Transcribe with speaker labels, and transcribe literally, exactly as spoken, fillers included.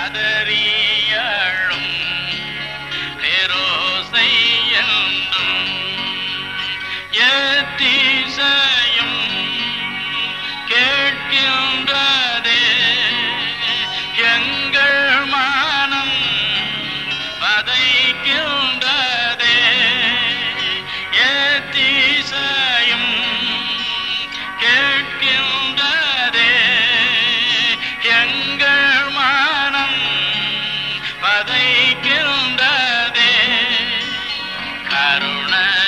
Speaker 1: கதறியழும் பேரோசை என்றும் எத்திசையும் கேட்கின்றதே எங்கள் மனம் பதைக்கின்றதே எத்திசையும் கேட்கின்றதே எங்கள் மனம் பதைக்கின்றதே கருணை